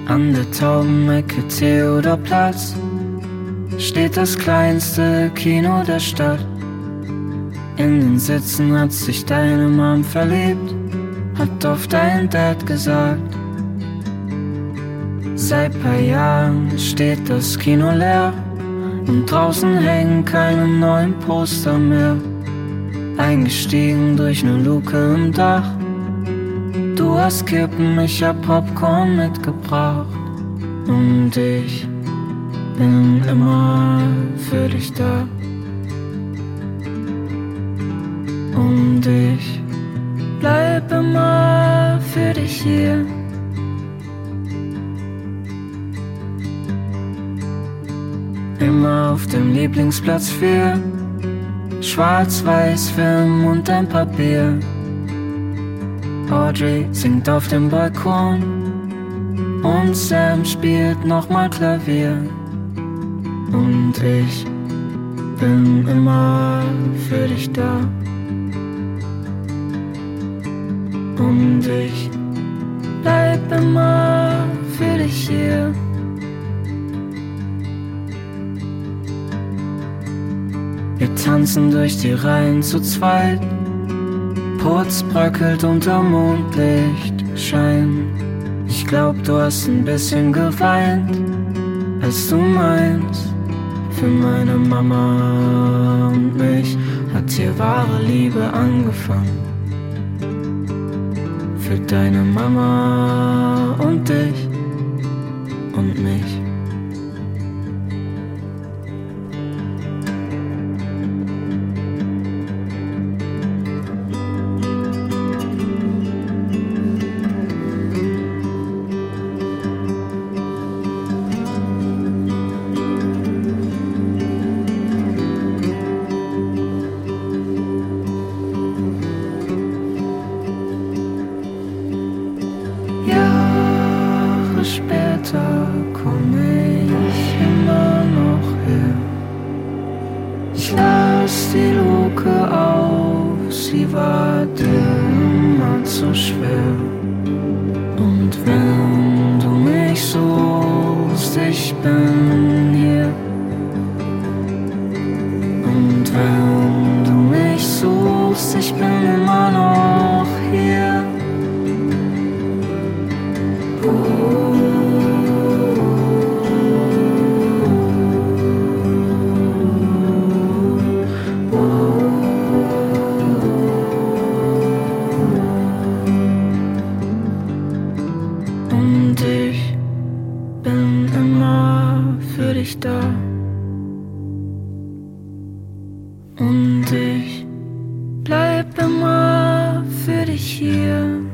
An der Taubenecke Theodorplatz steht das kleinste Kino der Stadt. In den Sitzen hat sich deine Mom verliebt, hat oft dein Dad gesagt. Seit paar Jahren steht das Kino leer und draußen hängen keine neuen Poster mehr. Eingestiegen durch ne Luke im Dach. Du hast Kippen, ich hab Popcorn mitgebracht. Und ich bin immer für dich da. Und ich bleib immer für dich hier. Immer auf dem Lieblingsplatz 4, Schwarz-Weiß-Film und ein paar Bier. Audrey singt auf dem Balkon und Sam spielt nochmal Klavier. Und ich bin immer für dich da. Und ich bleib immer für dich hier. Wir tanzen durch die Reihen zu zweit. Putz bröckelt unter Mondlichtschein. Ich glaub, du hast ein bisschen geweint, als du meinst, für meine Mama und mich hat hier wahre Liebe angefangen. Für deine Mama und dich und mich. Später komm ich immer noch her. Ich lass die Luke auf, sie war dir immer zu schwer. Und wenn du mich suchst, ich bin hier. Und wenn du mich suchst, ich bin immer noch hier. Und ich bin immer für dich da. Und ich bleib immer für dich hier.